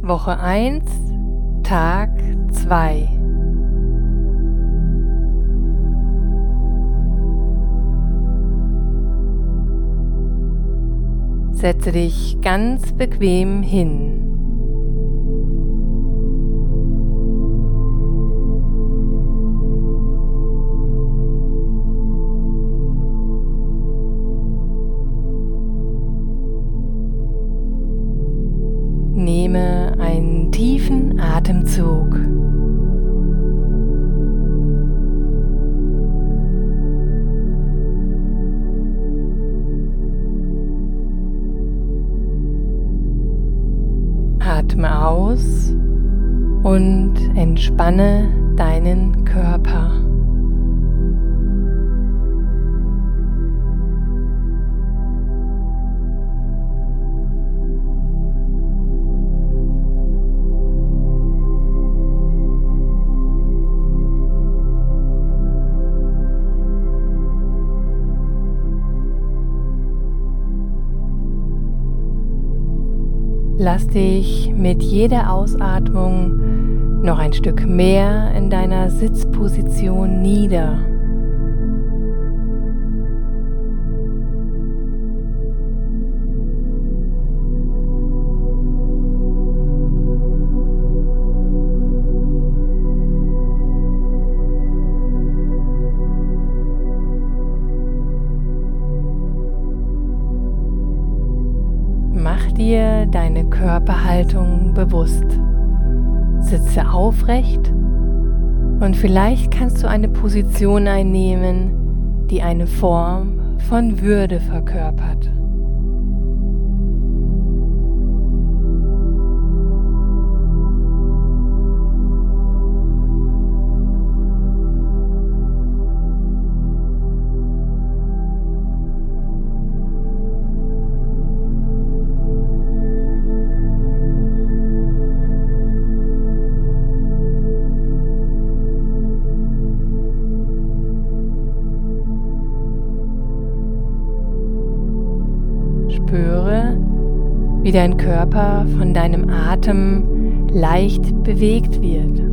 Woche 1, Tag 2. Setze dich ganz bequem hin. Nehme einen tiefen Atemzug. Atme aus und entspanne deinen Körper. Lass dich mit jeder Ausatmung noch ein Stück mehr in deiner Sitzposition nieder. Mach dir deine Körperhaltung bewusst. Sitze aufrecht und vielleicht kannst du eine Position einnehmen, die eine Form von Würde verkörpert. Spüre, wie dein Körper von deinem Atem leicht bewegt wird.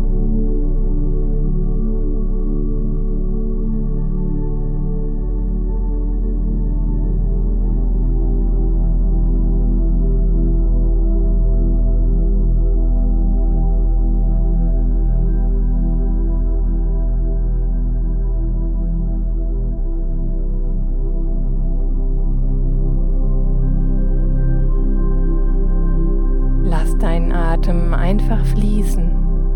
Lass deinen Atem einfach fließen.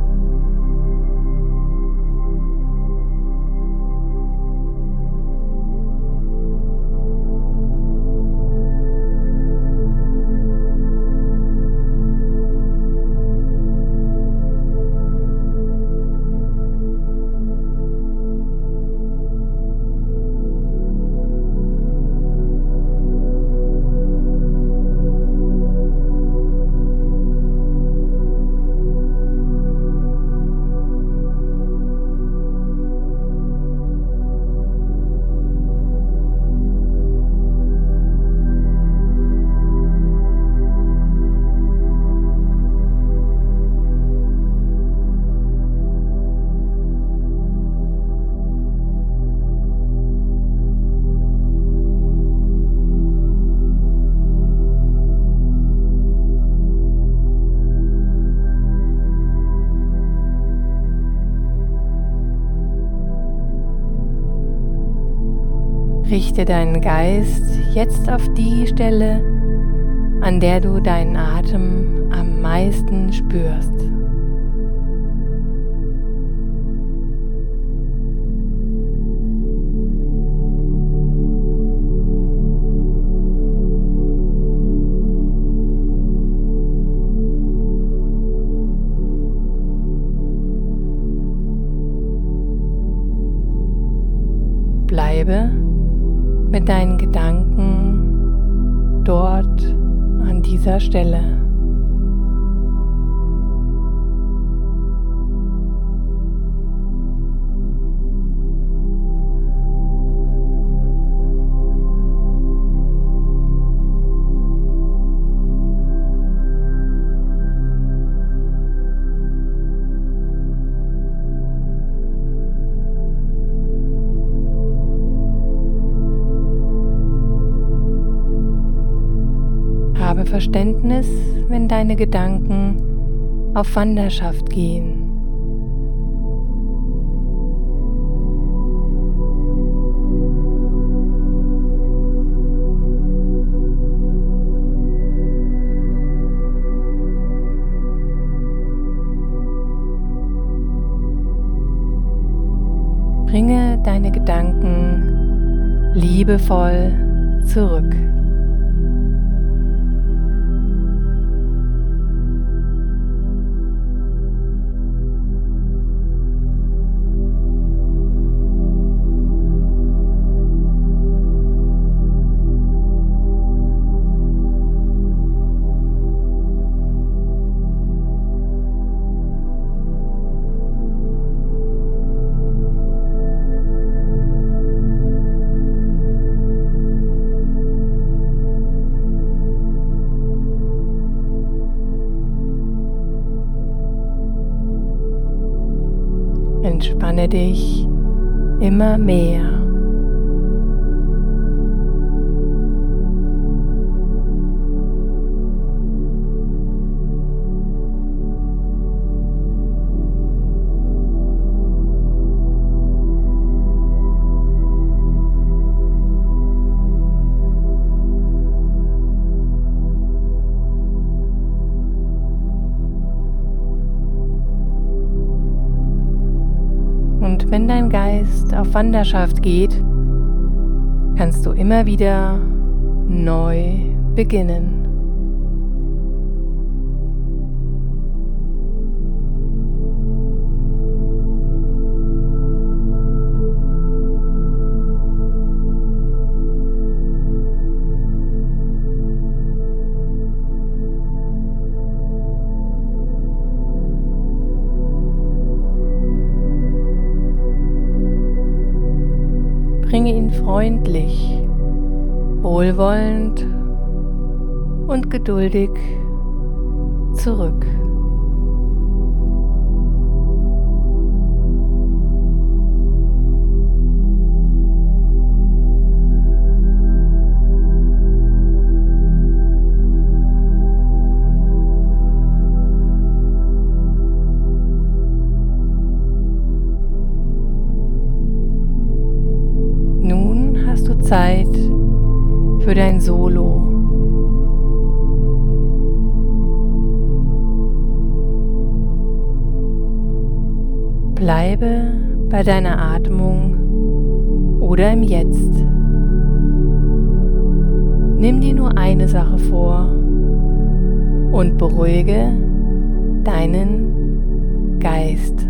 Richte deinen Geist jetzt auf die Stelle, an der du deinen Atem am meisten spürst. Bleibe mit deinen Gedanken dort an dieser Stelle. habe Verständnis, wenn deine Gedanken auf Wanderschaft gehen. Bringe deine Gedanken liebevoll zurück. Entspanne dich immer mehr. Und wenn dein Geist auf Wanderschaft geht, kannst du immer wieder neu beginnen. Bringe ihn freundlich, wohlwollend und geduldig zurück. Zeit für dein Solo. Bleibe bei deiner Atmung oder im Jetzt. Nimm dir nur eine Sache vor und beruhige deinen Geist.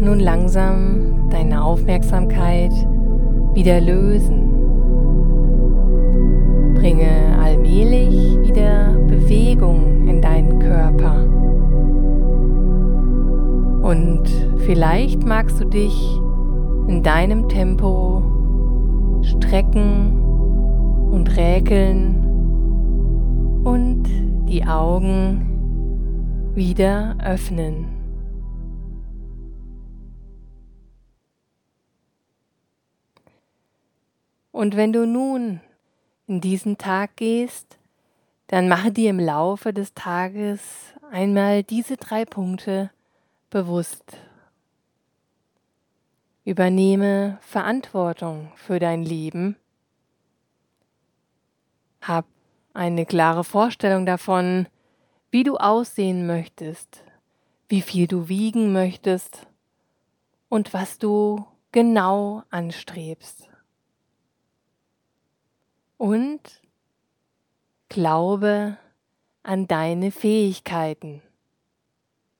nun langsam deine Aufmerksamkeit wieder lösen. Bringe allmählich wieder Bewegung in deinen Körper. Und vielleicht magst du dich in deinem Tempo strecken und räkeln und die Augen wieder öffnen. Und wenn du nun in diesen Tag gehst, dann mache dir im Laufe des Tages einmal diese 3 Punkte bewusst. Übernehme Verantwortung für dein Leben. Hab eine klare Vorstellung davon, wie du aussehen möchtest, wie viel du wiegen möchtest und was du genau anstrebst. Und glaube an deine Fähigkeiten.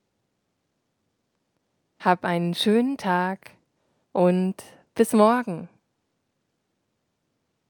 Hab einen schönen Tag und bis morgen.